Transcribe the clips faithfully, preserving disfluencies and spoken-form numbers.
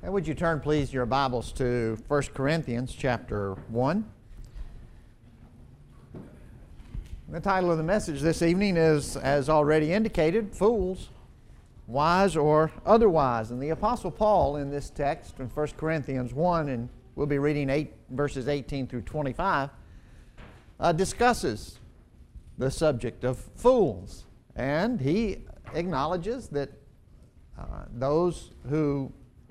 And would you turn, please, your Bibles to First Corinthians chapter one. The title of the message this evening is, as already indicated, Fools, Wise or Otherwise. And the Apostle Paul in this text in First Corinthians one, and we'll be reading eight, verses eighteen through twenty-five, uh, discusses the subject of fools. And he acknowledges that uh, those who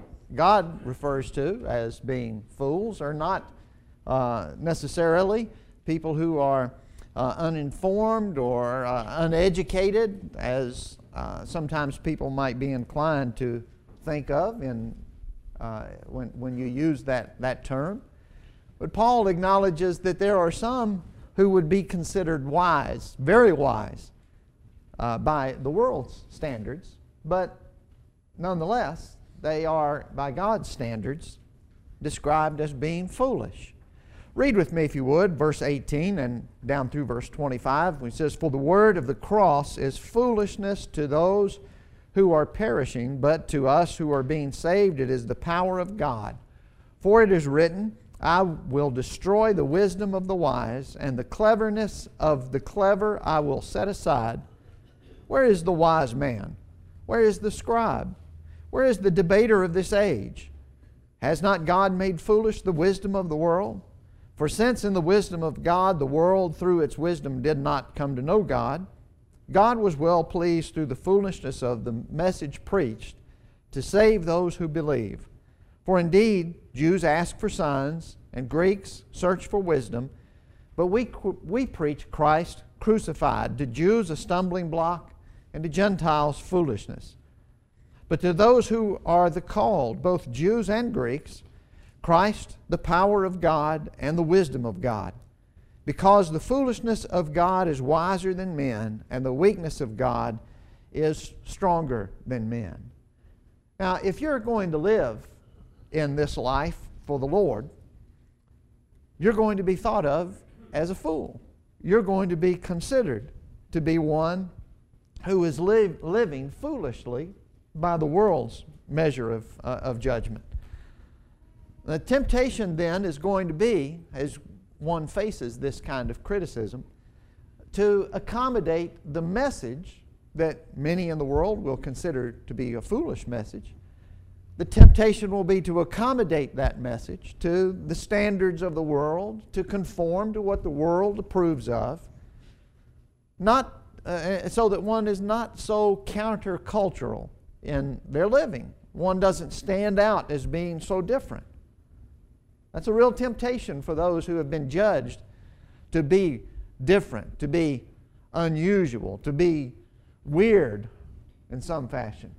God refers to as being fools are not uh, necessarily people who are uh, uninformed or uh, uneducated, as uh, sometimes people might be inclined to think of in, uh, when, when you use that, that term. But Paul acknowledges that there are some who would be considered wise, very wise, uh, by the world's standards, but nonetheless, they are, by God's standards, described as being foolish. Read with me, if you would, verse eighteen and down through verse twenty-five. It says, "For the word of the cross is foolishness to those who are perishing, but to us who are being saved it is the power of God. For it is written, I will destroy the wisdom of the wise, and the cleverness of the clever I will set aside. Where is the wise man? Where is the scribe? Where is the debater of this age? Has not God made foolish the wisdom of the world? For since in the wisdom of God the world through its wisdom did not come to know God, God was well pleased through the foolishness of the message preached to save those who believe. For indeed Jews ask for signs, and Greeks search for wisdom, but we, we preach Christ crucified, to Jews a stumbling block, and to Gentiles foolishness. But to those who are the called, both Jews and Greeks, Christ, the power of God and the wisdom of God. Because the foolishness of God is wiser than men, and the weakness of God is stronger than men." Now, if you're going to live in this life for the Lord, you're going to be thought of as a fool. You're going to be considered to be one who is li- living foolishly by the world's measure of, uh, of judgment. The temptation then is going to be, as one faces this kind of criticism, to accommodate the message that many in the world will consider to be a foolish message. The temptation will be to accommodate that message to the standards of the world, to conform to what the world approves of, not uh, so that one is not so countercultural in their living. One doesn't stand out as being so different. That's a real temptation for those who have been judged to be different, to be unusual, to be weird in some fashion,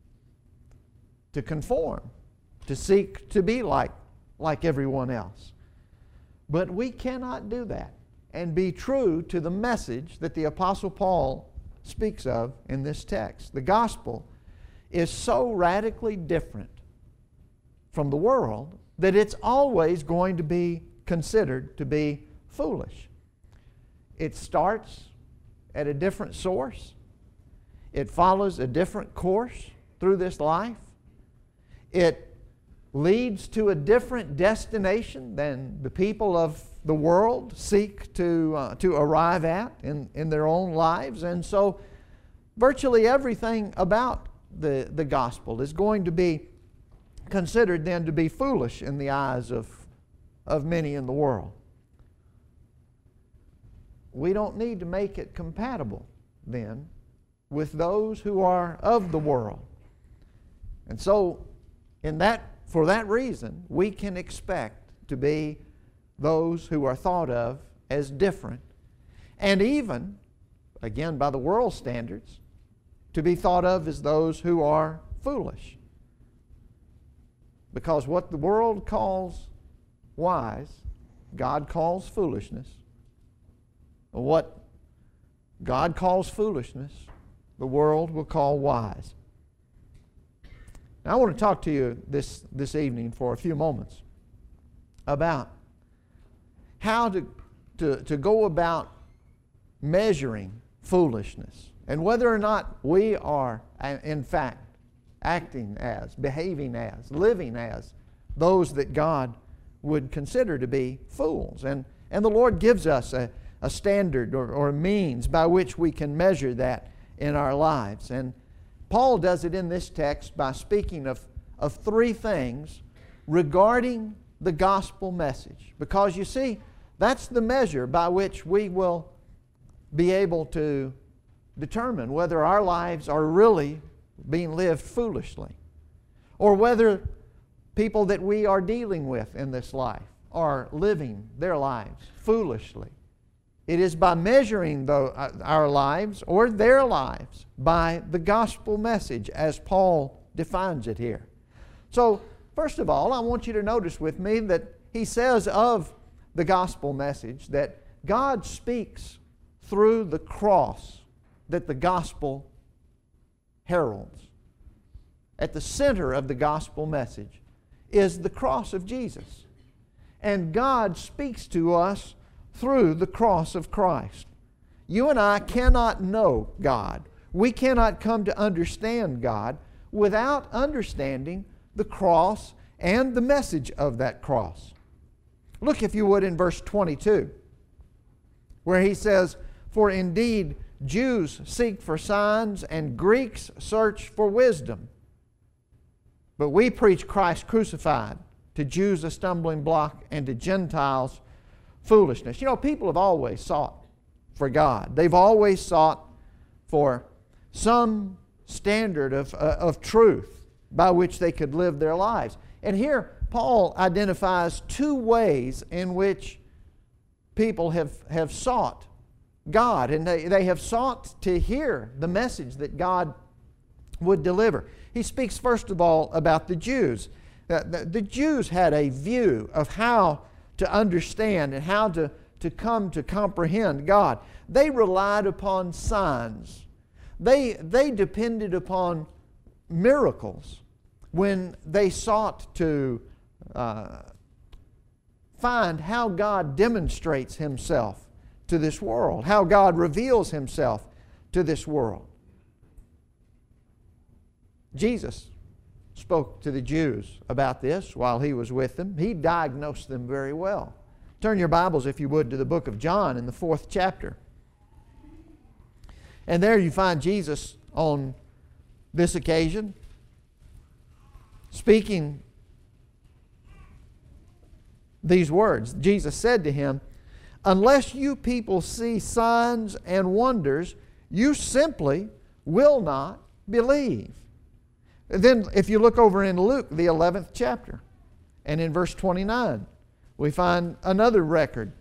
to conform, to seek to be like, like everyone else. But we cannot do that and be true to the message that the Apostle Paul speaks of in this text. The gospel is so radically different from the world that it's always going to be considered to be foolish. It starts at a different source. It follows a different course through this life. It leads to a different destination than the people of the world seek to, uh, to arrive at in, in their own lives. And so virtually everything about the, the gospel is going to be considered then to be foolish in the eyes of, of many in the world. We don't need to make it compatible then with those who are of the world. And so in that, for that reason, we can expect to be those who are thought of as different, and even, again by the world standards, to be thought of as those who are foolish. Because what the world calls wise, God calls foolishness. What God calls foolishness, the world will call wise. Now, I want to talk to you this, this evening for a few moments about how to, to, to go about measuring foolishness and whether or not we are, in fact, acting as, behaving as, living as those that God would consider to be fools. And, and the Lord gives us a, a standard or, or a means by which we can measure that in our lives. And Paul does it in this text by speaking of, of three things regarding the gospel message. Because you see, that's the measure by which we will be able to determine whether our lives are really being lived foolishly, or whether people that we are dealing with in this life are living their lives foolishly. It is by measuring the, uh, our lives or their lives by the gospel message as Paul defines it here. So, first of all, I want you to notice with me that he says of the gospel message that God speaks through the cross that the gospel heralds. At the center of the gospel message is the cross of Jesus. And God speaks to us through the cross of Christ. You and I cannot know God. We cannot come to understand God without understanding the cross and the message of that cross. Look, if you would, in verse twenty-two, where he says, "For indeed Jews seek for signs, and Greeks search for wisdom. But we preach Christ crucified, to Jews a stumbling block, and to Gentiles foolishness." You know, people have always sought for God. They've always sought for some standard of, uh, of truth by which they could live their lives. And here, Paul identifies two ways in which people have, have sought God, and they, they have sought to hear the message that God would deliver. He speaks first of all about the Jews. The, the, the Jews had a view of how to understand and how to, to come to comprehend God. They relied upon signs. They, they depended upon miracles when they sought to uh, find how God demonstrates Himself to this world, how God reveals Himself to this world. Jesus spoke to the Jews about this while He was with them. He diagnosed them very well. Turn your Bibles, if you would, to the book of John in the fourth chapter. And there you find Jesus on this occasion speaking these words. Jesus said to him, "Unless you people see signs and wonders, you simply will not believe." Then if you look over in Luke, the eleventh chapter, and in verse twenty-nine, we find another record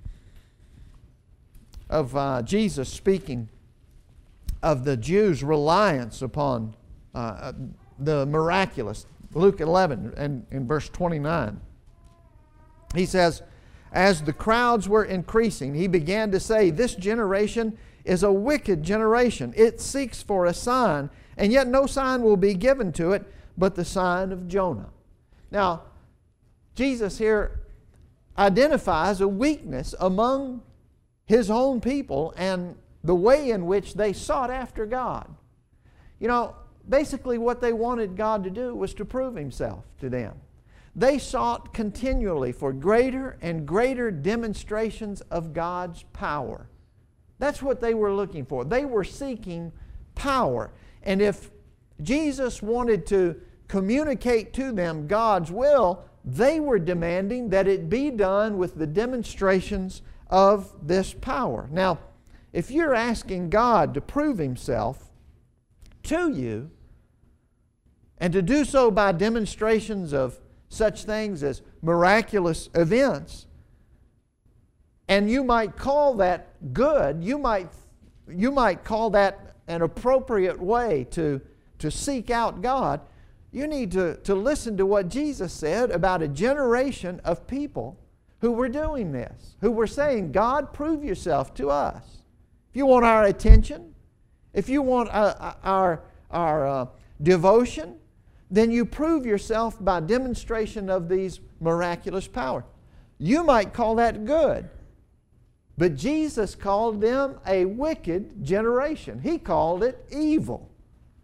of uh, Jesus speaking of the Jews' reliance upon uh, the miraculous. Luke eleven and in verse twenty-nine. He says, "As the crowds were increasing, He began to say, 'This generation is a wicked generation. It seeks for a sign, and yet no sign will be given to it but the sign of Jonah.'" Now, Jesus here identifies a weakness among His own people and the way in which they sought after God. You know, basically what they wanted God to do was to prove Himself to them. They sought continually for greater and greater demonstrations of God's power. That's what they were looking for. They were seeking power. And if Jesus wanted to communicate to them God's will, they were demanding that it be done with the demonstrations of this power. Now, if you're asking God to prove Himself to you, and to do so by demonstrations of such things as miraculous events, and you might call that good, you might, you might call that an appropriate way to, to seek out God, you need to, to listen to what Jesus said about a generation of people who were doing this, who were saying, "God, prove Yourself to us. If you want our attention, if you want uh, our, our uh, devotion, then you prove Yourself by demonstration of these miraculous power." You might call that good. But Jesus called them a wicked generation. He called it evil.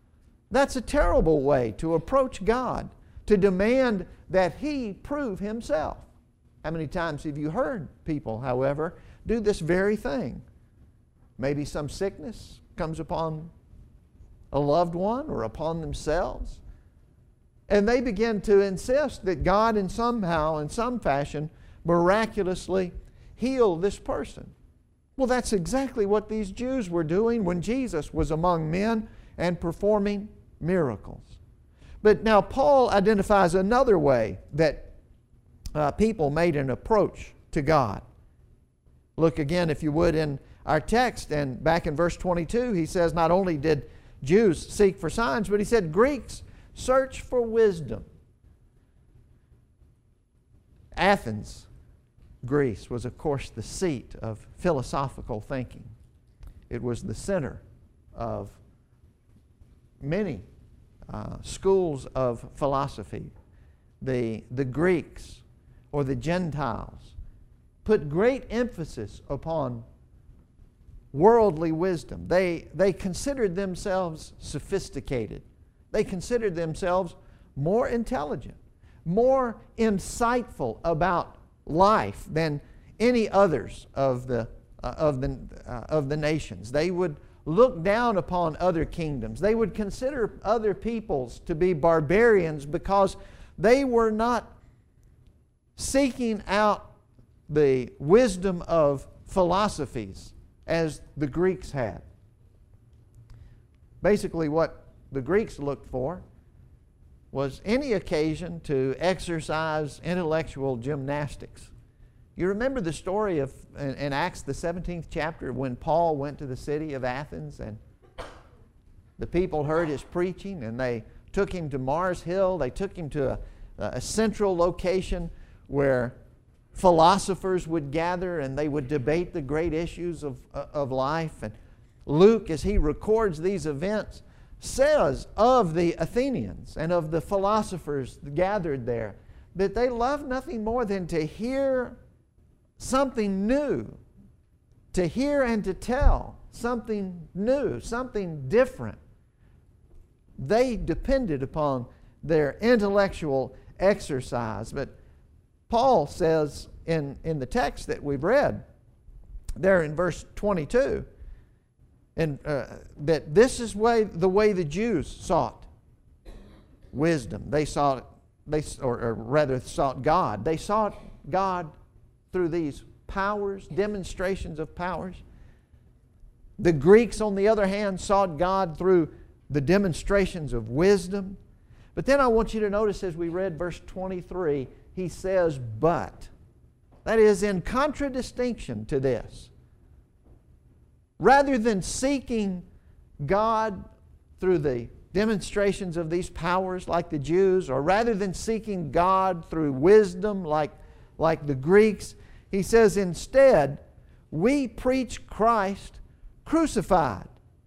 That's a terrible way to approach God, to demand that He prove Himself. How many times have you heard people, however, do this very thing? Maybe some sickness comes upon a loved one or upon themselves, and they begin to insist that God in somehow, in some fashion, miraculously heal this person. Well, that's exactly what these Jews were doing when Jesus was among men and performing miracles. But now Paul identifies another way that uh, people made an approach to God. Look again, if you would, in our text, and back in verse twenty-two, he says not only did Jews seek for signs, but he said Greeks search for wisdom. Athens, Greece, was of course the seat of philosophical thinking. It was the center of many uh, schools of philosophy. The, the Greeks or the Gentiles put great emphasis upon worldly wisdom. They, they considered themselves sophisticated. They considered themselves more intelligent, more insightful about life than any others of the, uh, of the, uh, of the nations. They would look down upon other kingdoms. They would consider other peoples to be barbarians because they were not seeking out the wisdom of philosophies as the Greeks had. Basically, what the Greeks looked for was any occasion to exercise intellectual gymnastics. You remember the story of in, in Acts, the seventeenth chapter, when Paul went to the city of Athens and the people heard his preaching and they took him to Mars Hill. They took him to a, a central location where philosophers would gather and they would debate the great issues of, of life. And Luke, as he records these events, says of the Athenians and of the philosophers gathered there that they loved nothing more than to hear something new, to hear and to tell something new, something different. They depended upon their intellectual exercise. But Paul says in, in the text that we've read there in verse twenty-two, and uh, that this is way the way the Jews sought wisdom. They sought, they or, or rather sought God. They sought God through these powers, demonstrations of powers. The Greeks, on the other hand, sought God through the demonstrations of wisdom. But then I want you to notice, as we read verse twenty-three, he says, but. That is in contradistinction to this. Rather than seeking God through the demonstrations of these powers like the Jews, or rather than seeking God through wisdom like, like the Greeks, he says instead, we preach Christ crucified.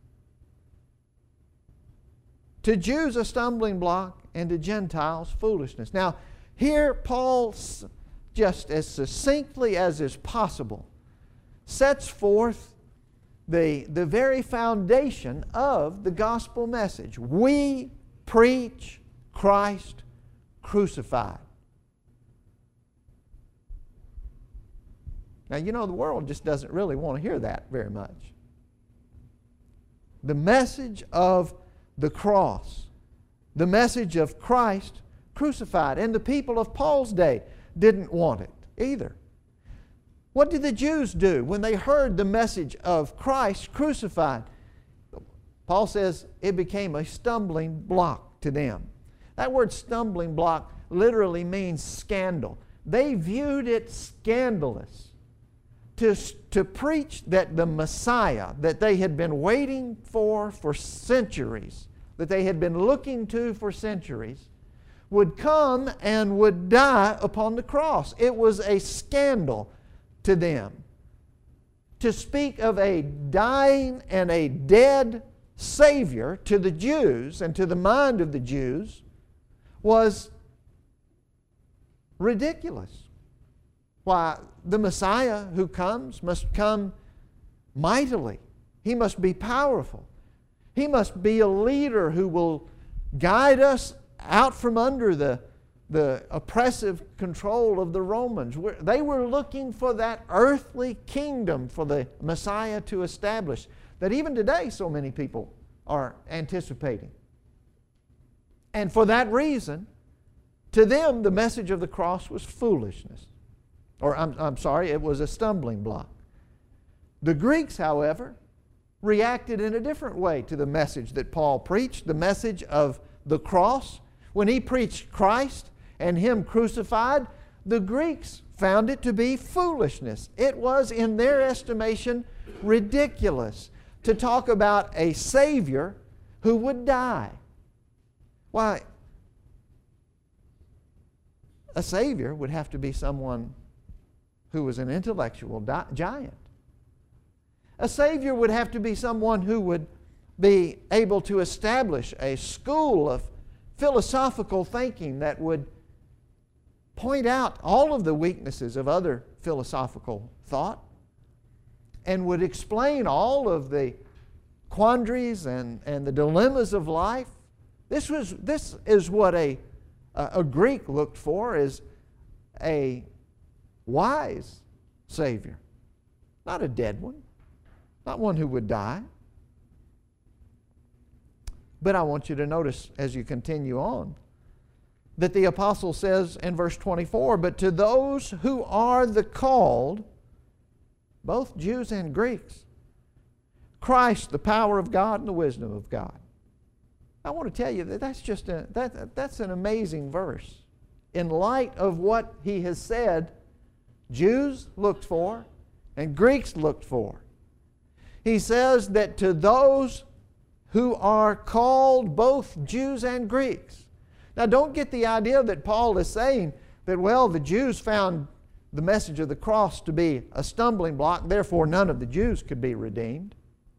To Jews a stumbling block, and to Gentiles foolishness. Now, here Paul, just as succinctly as is possible, sets forth the, the very foundation of the gospel message. We preach Christ crucified. Now, you know, the world just doesn't really want to hear that very much. The message of the cross, the message of Christ crucified. And the people of Paul's day didn't want it either. What did the Jews do when they heard the message of Christ crucified? Paul says it became a stumbling block to them. That word stumbling block literally means scandal. They viewed it scandalous to, to preach that the Messiah that they had been waiting for for centuries, that they had been looking to for centuries, would come and would die upon the cross. It was a scandal to them. To speak of a dying and a dead Savior to the Jews and to the mind of the Jews was ridiculous. Why, the Messiah who comes must come mightily. He must be powerful. He must be a leader who will guide us out from under the, the oppressive control of the Romans. We're, they were looking for that earthly kingdom for the Messiah to establish that even today so many people are anticipating. And for that reason, to them, the message of the cross was foolishness. Or, I'm, I'm sorry, it was a stumbling block. The Greeks, however, reacted in a different way to the message that Paul preached, the message of the cross. When he preached Christ and Him crucified, the Greeks found it to be foolishness. It was, in their estimation, ridiculous to talk about a Savior who would die. Why, a Savior would have to be someone who was an intellectual di- giant. A Savior would have to be someone who would be able to establish a school of philosophical thinking that would point out all of the weaknesses of other philosophical thought and would explain all of the quandaries and, and the dilemmas of life. This was this is what a, a, a Greek looked for, is a wise Savior, not a dead one, not one who would die. But I want you to notice as you continue on that the apostle says in verse twenty-four, but to those who are the called, both Jews and Greeks, Christ, the power of God and the wisdom of God. I want to tell you that that's just a, that, that's an amazing verse. In light of what he has said, Jews looked for and Greeks looked for. He says that to those who are called, both Jews and Greeks. Now don't get the idea that Paul is saying that, well, the Jews found the message of the cross to be a stumbling block, therefore none of the Jews could be redeemed.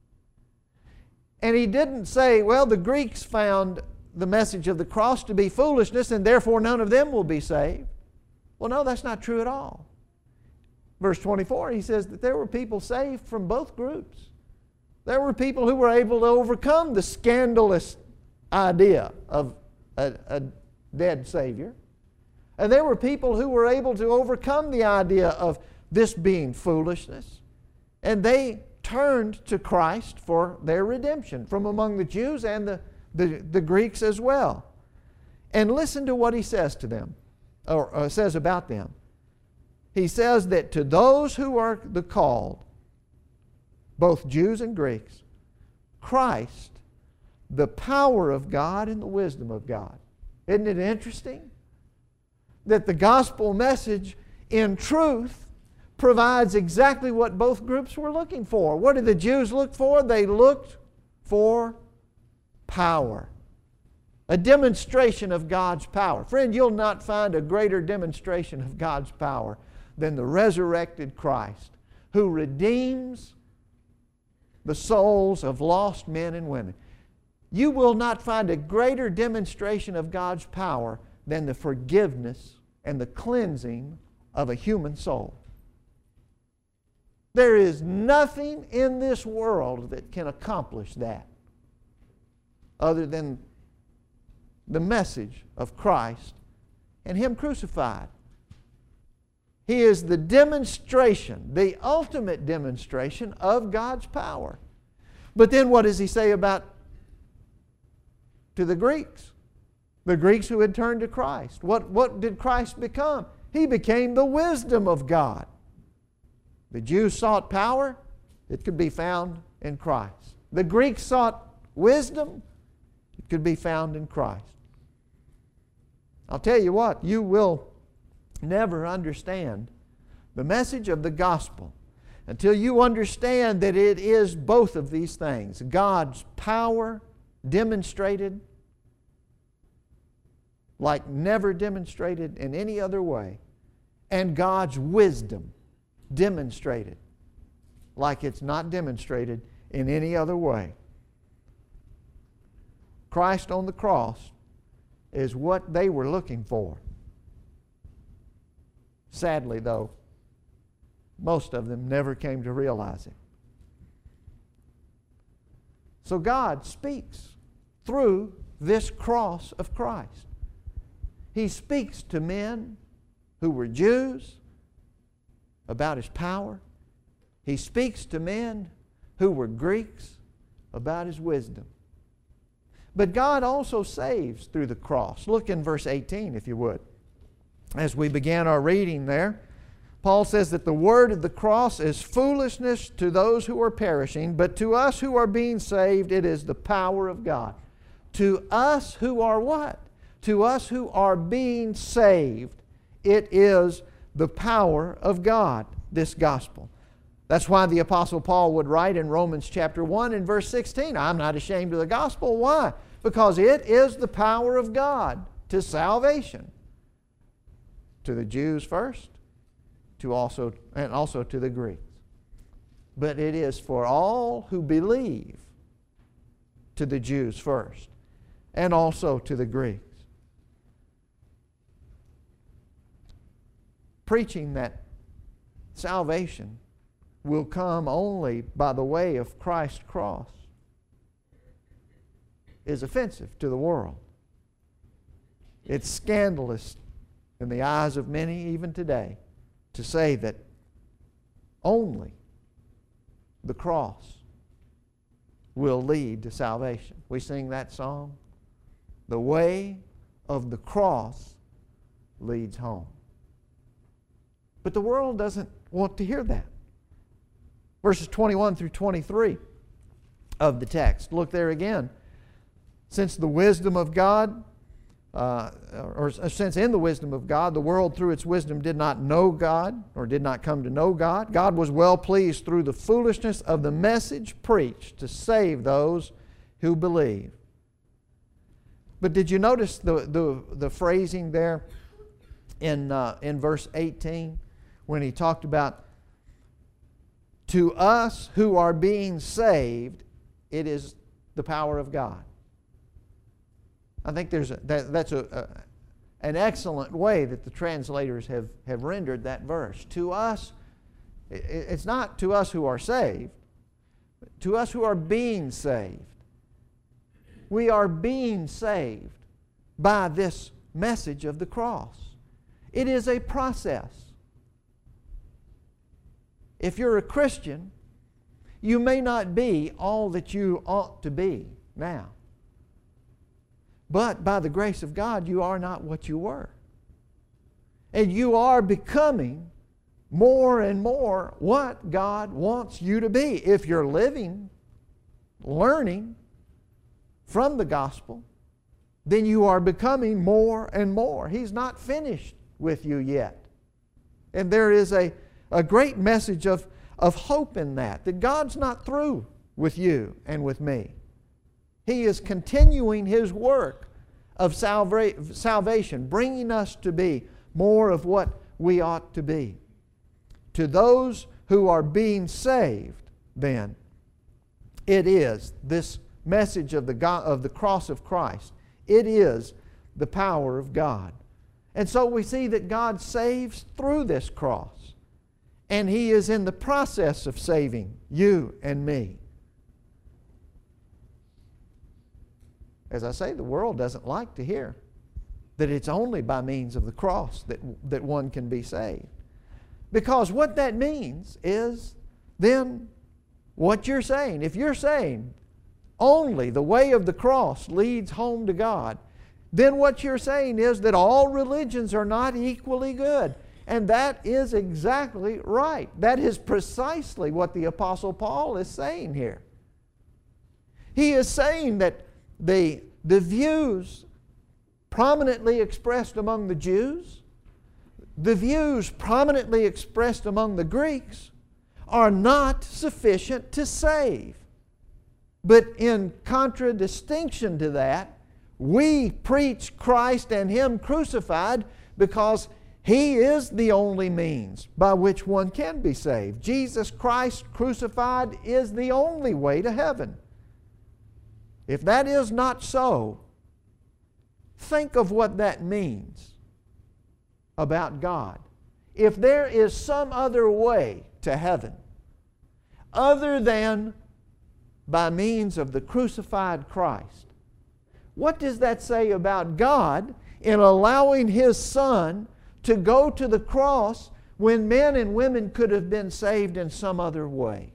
And he didn't say, well, the Greeks found the message of the cross to be foolishness and therefore none of them will be saved. Well, no, that's not true at all. Verse twenty-four, he says that there were people saved from both groups. There were people who were able to overcome the scandalous idea of a, a dead Savior. And there were people who were able to overcome the idea of this being foolishness. And they turned to Christ for their redemption from among the Jews and the, the, the Greeks as well. And listen to what he says to them, or, or says about them. He says that to those who are the called, both Jews and Greeks, Christ, the power of God and the wisdom of God. Isn't it interesting that the gospel message in truth provides exactly what both groups were looking for? What did the Jews look for? They looked for power. A demonstration of God's power. Friend, you'll not find a greater demonstration of God's power than the resurrected Christ, who redeems the souls of lost men and women. You will not find a greater demonstration of God's power than the forgiveness and the cleansing of a human soul. There is nothing in this world that can accomplish that other than the message of Christ and Him crucified. He is the demonstration, the ultimate demonstration of God's power. But then what does he say about to the Greeks? The Greeks who had turned to Christ. What, what did Christ become? He became the wisdom of God. The Jews sought power. It could be found in Christ. The Greeks sought wisdom. It could be found in Christ. I'll tell you what, you will never understand the message of the gospel until you understand that it is both of these things. God's power demonstrated like never demonstrated in any other way, and God's wisdom demonstrated like it's not demonstrated in any other way. Christ on the cross is what they were looking for. Sadly, though, most of them never came to realize it. So God speaks through this cross of Christ. He speaks to men who were Jews about His power. He speaks to men who were Greeks about His wisdom. But God also saves through the cross. Look in verse eighteen, if you would. As we began our reading there, Paul says that the word of the cross is foolishness to those who are perishing, but to us who are being saved, it is the power of God. To us who are what? To us who are being saved, it is the power of God, this gospel. That's why the Apostle Paul would write in Romans chapter one and verse sixteen, I'm not ashamed of the gospel. Why? Because it is the power of God to salvation. To the Jews first, to also, and also to the Greeks. But it is for all who believe, to the Jews first, and also to the Greeks. Preaching that salvation will come only by the way of Christ's cross is offensive to the world. It's scandalous in the eyes of many even today to say that only the cross will lead to salvation. We sing that song, the way of the cross leads home. But the world doesn't want to hear that. Verses twenty-one through twenty-three of the text. Look there again. Since the wisdom of God, uh, or, or since in the wisdom of God, the world through its wisdom did not know God, or did not come to know God, God was well pleased through the foolishness of the message preached to save those who believe. But did you notice the, the, the phrasing there in, uh, in verse eighteen when he talked about to us who are being saved, it is the power of God. I think there's a, that, that's a, a, an excellent way that the translators have, have rendered that verse. To us, it, it's not to us who are saved, but to us who are being saved. We are being saved by this message of the cross. It is a process. If you're a Christian, you may not be all that you ought to be now. But by the grace of God, you are not what you were. And you are becoming more and more what God wants you to be. If you're living, learning from the gospel, then you are becoming more and more. He's not finished with you yet. And there is a, a great message of, of hope in that, that God's not through with you and with me. He is continuing His work of salva- salvation, bringing us to be more of what we ought to be. To those who are being saved, then, it is this message of the, God, of the cross of Christ. It is the power of God. And so we see that God saves through this cross. And He is in the process of saving you and me. As I say, the world doesn't like to hear that it's only by means of the cross that, that one can be saved. Because what that means is then what you're saying. If you're saying only the way of the cross leads home to God, then what you're saying is that all religions are not equally good. And that is exactly right. That is precisely what the Apostle Paul is saying here. He is saying that the, the views prominently expressed among the Jews, the views prominently expressed among the Greeks, are not sufficient to save. But in contradistinction to that, we preach Christ and Him crucified because He is the only means by which one can be saved. Jesus Christ crucified is the only way to heaven. If that is not so, think of what that means about God. If there is some other way to heaven other than by means of the crucified Christ, What does that say about God in allowing His Son to go to the cross when men and women could have been saved in some other way?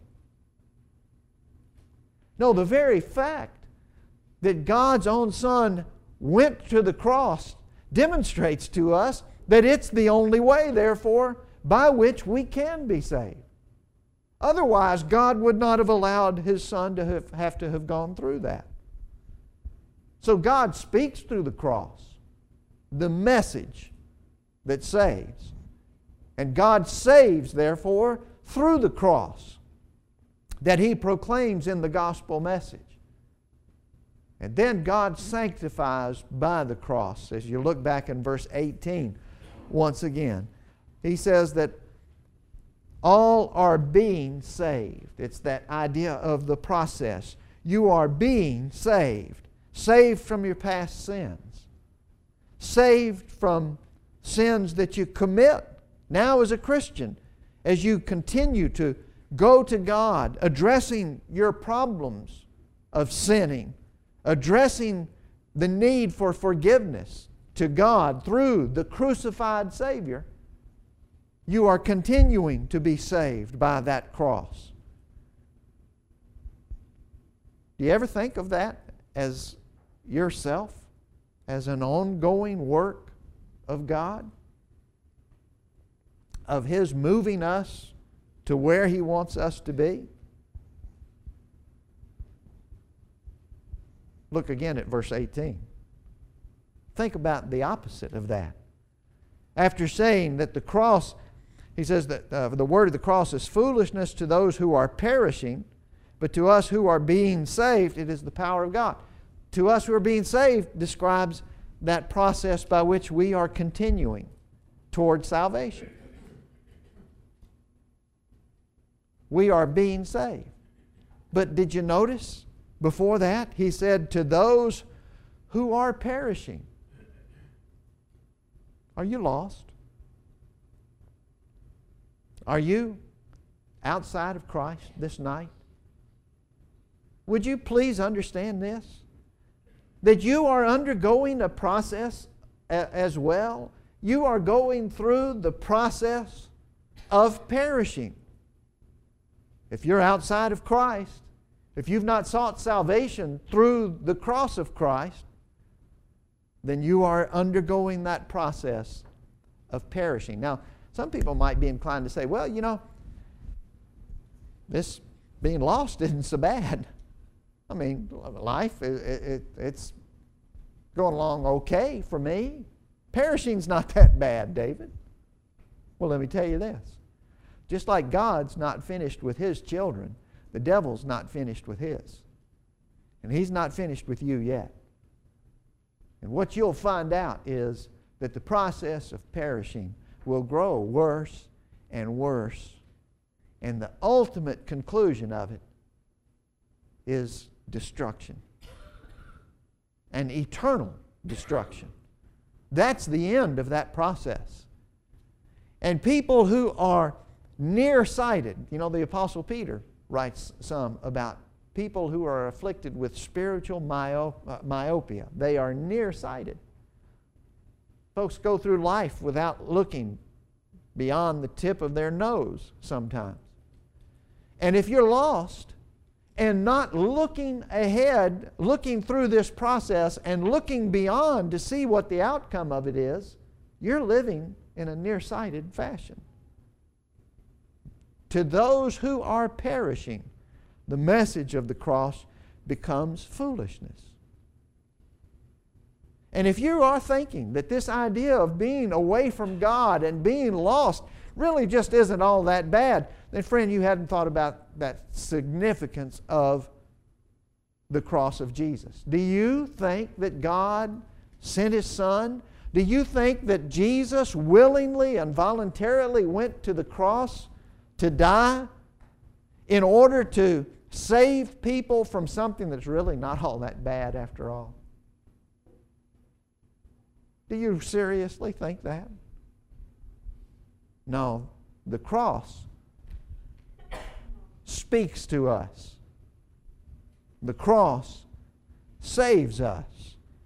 No, the very fact that God's own Son went to the cross demonstrates to us that it's the only way, therefore, by which we can be saved. Otherwise, God would not have allowed His Son to have, have to have gone through that. So God speaks through the cross, the message that saves. And God saves, therefore, through the cross that He proclaims in the gospel message. And then God sanctifies by the cross. As you look back in verse eighteen, once again, He says that all are being saved. It's that idea of the process. You are being saved. Saved from your past sins. Saved from sins that you commit now as a Christian, as you continue to go to God, addressing your problems of sinning, addressing the need for forgiveness to God through the crucified Savior. You are continuing to be saved by that cross. Do you ever think of that as yourself, as an ongoing work of God? Of His moving us to where He wants us to be? Look again at verse eighteen. Think about the opposite of that. After saying that the cross, he says that uh, the word of the cross is foolishness to those who are perishing, but to us who are being saved, it is the power of God. To us who are being saved describes that process by which we are continuing toward salvation. We are being saved. But did you notice before that he said, to those who are perishing? Are you lost? Are you outside of Christ this night? Would you please understand this? That you are undergoing a process a- as well. You are going through the process of perishing. If you're outside of Christ, if you've not sought salvation through the cross of Christ, then you are undergoing that process of perishing. Now, some people might be inclined to say, well, you know, this being lost isn't so bad. I mean, life, it, it, it's going along okay for me. Perishing's not that bad, David. Well, let me tell you this. Just like God's not finished with His children, the devil's not finished with his. And he's not finished with you yet. And what you'll find out is that the process of perishing will grow worse and worse. And the ultimate conclusion of it is destruction. An eternal destruction. That's the end of that process. And people who are nearsighted, you know, the Apostle Peter writes some about people who are afflicted with spiritual myop- uh, myopia. They are nearsighted. Folks go through life without looking beyond the tip of their nose sometimes. And if you're lost and not looking ahead, looking through this process and looking beyond to see what the outcome of it is, you're living in a nearsighted fashion. To those who are perishing, the message of the cross becomes foolishness. And if you are thinking that this idea of being away from God and being lost really just isn't all that bad, then friend, you hadn't thought about that significance of the cross of Jesus. Do you think that God sent His Son? Do you think that Jesus willingly and voluntarily went to the cross to die in order to save people from something that's really not all that bad after all? Do you seriously think that? No. The cross speaks to us. The cross saves us.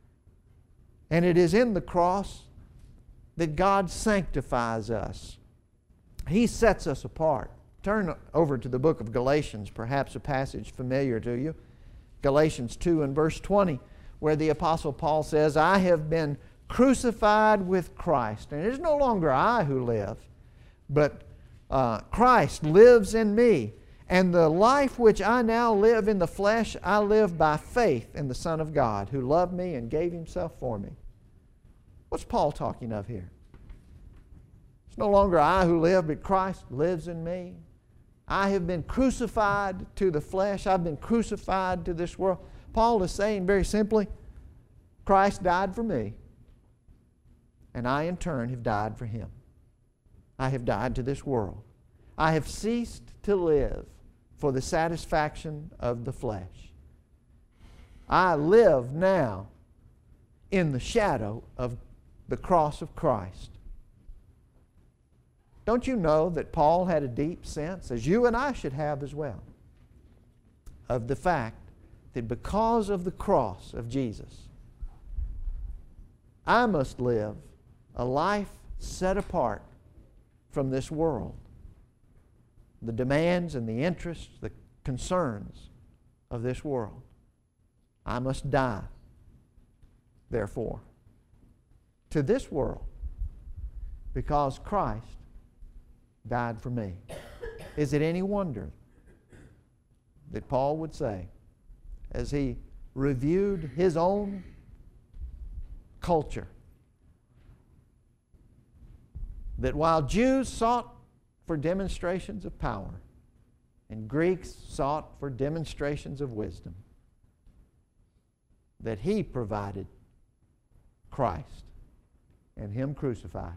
And it is in the cross that God sanctifies us. He sets us apart. Turn over to the book of Galatians, perhaps a passage familiar to you. Galatians two and verse twenty, where the Apostle Paul says, I have been crucified with Christ. And it is no longer I who live, but uh, Christ lives in me. And the life which I now live in the flesh, I live by faith in the Son of God, who loved me and gave Himself for me. What's Paul talking of here? It's no longer I who live, but Christ lives in me. I have been crucified to the flesh. I've been crucified to this world. Paul is saying very simply, Christ died for me, and I in turn have died for Him. I have died to this world. I have ceased to live for the satisfaction of the flesh. I live now in the shadow of the cross of Christ. Don't you know that Paul had a deep sense, as you and I should have as well, of the fact that because of the cross of Jesus, I must live a life set apart from this world, the demands and the interests, the concerns of this world. I must die, therefore, to this world because Christ died for me. Is it any wonder that Paul would say, as he reviewed his own culture, that while Jews sought for demonstrations of power and Greeks sought for demonstrations of wisdom, that he provided Christ and Him crucified,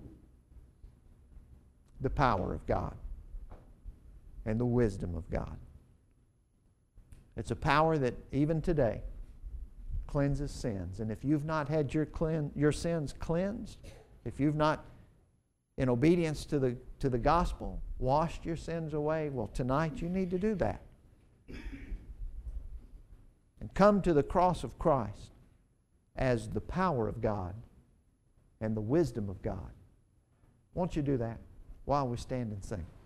the power of God and the wisdom of God. It's a power that even today cleanses sins. And if you've not had your, clean, your sins cleansed, if you've not, in obedience to the, to the gospel, washed your sins away, well, tonight you need to do that. And come to the cross of Christ as the power of God and the wisdom of God. Won't you do that while we stand and sing?